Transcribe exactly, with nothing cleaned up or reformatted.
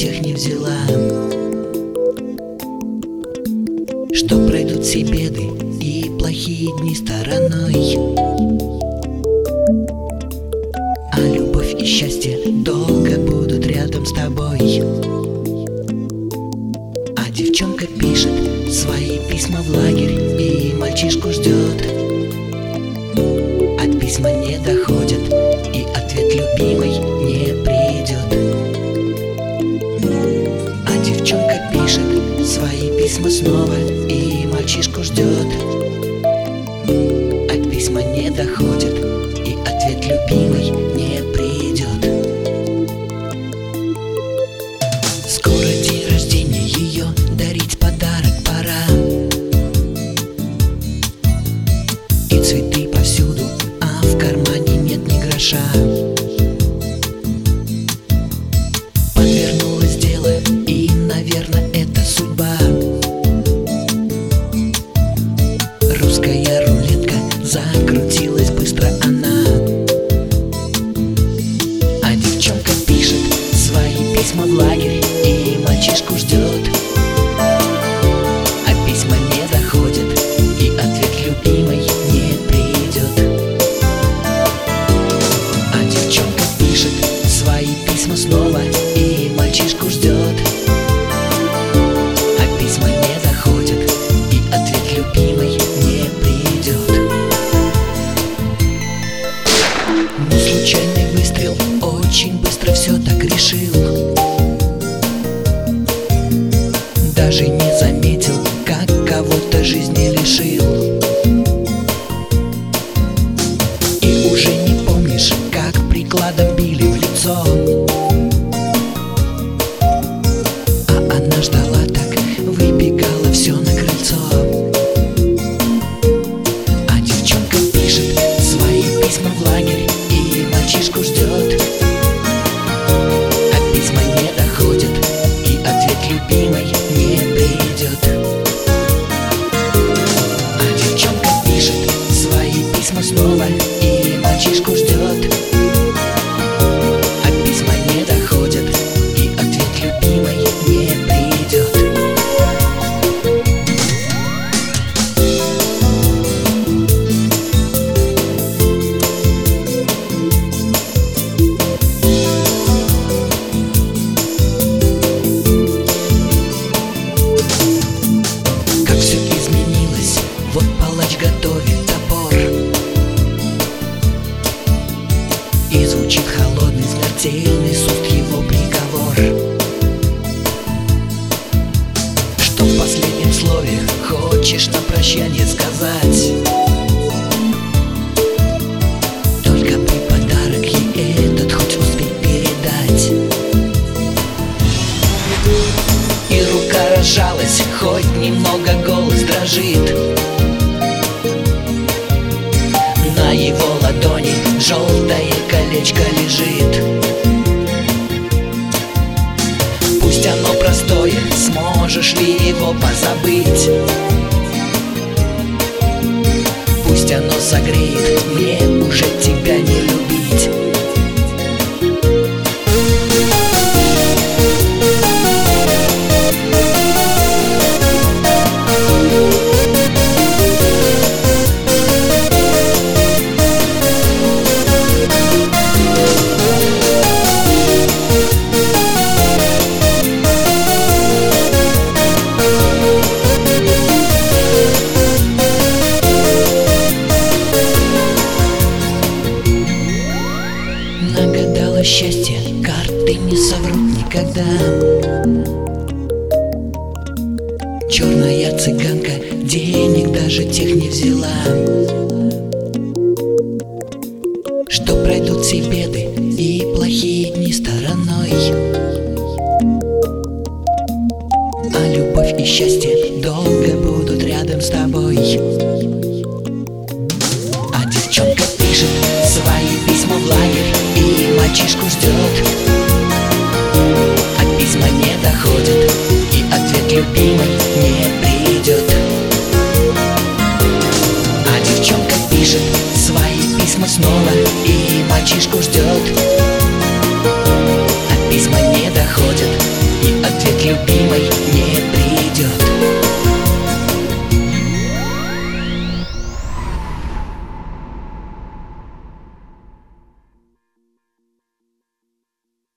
тех не взяла. Что пройдут все беды и плохие дни стороной, а любовь и счастье долго будут рядом с тобой. А девчонка пишет свои письма в лагерь и мальчишку ждет. А письма не доходят, и ответ любимой не придет. А девчонка пишет свои письма снова и мальчишку ждет. А письма не доходят, и ответ любимой не придет. Скоро день рождения ее, дарить подарок пора. И цветы повсюду, а в кармане нет ни гроша. Подвернулось дело, и, наверное, это судьба. Русская рулетка, закрутилась быстро она. А девчонка пишет свои письма в лагерь и мальчишку ждет. А письма не доходят, и ответ любимой не придет. А девчонка пишет свои письма снова и мальчишку ждет. А письма не доходят, и ответ любимой не придет. Но случайный выстрел очень быстро все так решил. Даже не заметил, как кого-то жизни лишил. И уже не помнишь, как прикладом били в лицо. А она ждала так, выбегала все на крыльцо. А девчонка пишет свои письма в лагерь и мальчишку ждет. А письма не доходят, и ответ любимой не придет. А девчонка пишет свои письма снова и мальчишку ждет. А письма не доходят, и ответ любимой не придет. Как все изменилось, вот палач готовит топор. И звучит холодный, смертельный суд его приговор. Что в последнем слове хочешь на прощание сказать? Только бы подарок ей этот хоть успеть передать. И рука разжалась, хоть немного голос дрожит. На его ладони желтое колечко лежит. Пусть оно простое, сможешь ли его позабыть? Пусть оно согреет, мне уже тебя не любить. Нагадала счастье, карты не соврут никогда. Черная цыганка денег даже тех не взяла. Что пройдут все беды и плохие дни стороной, а любовь и счастье долго будут рядом с тобой. А девчонка пишет свои письма в лагерь и мальчишку ждет. А письма не доходят, и ответ любимой не придет. А девчонка пишет свои письма снова и